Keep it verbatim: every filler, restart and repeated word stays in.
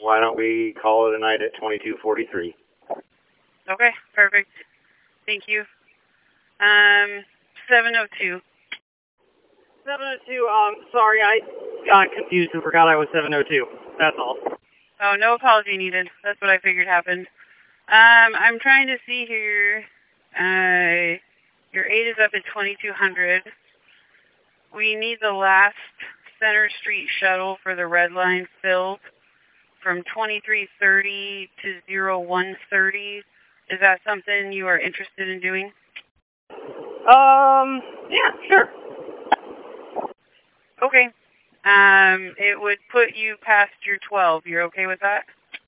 why don't we call it a night at twenty-two forty-three? Okay, perfect. Thank you. Um, seven oh two. seven oh two, um, sorry, I got confused and forgot I was seven oh two. That's all. Oh, no apology needed. That's what I figured happened. Um, I'm trying to see here. Uh, your eight is up at twenty-two hundred. We need the last Center Street shuttle for the red line filled from twenty-three thirty to zero one thirty. Is that something you are interested in doing? Um, yeah, sure. Okay. Um, it would put you past your twelve. You're okay with that?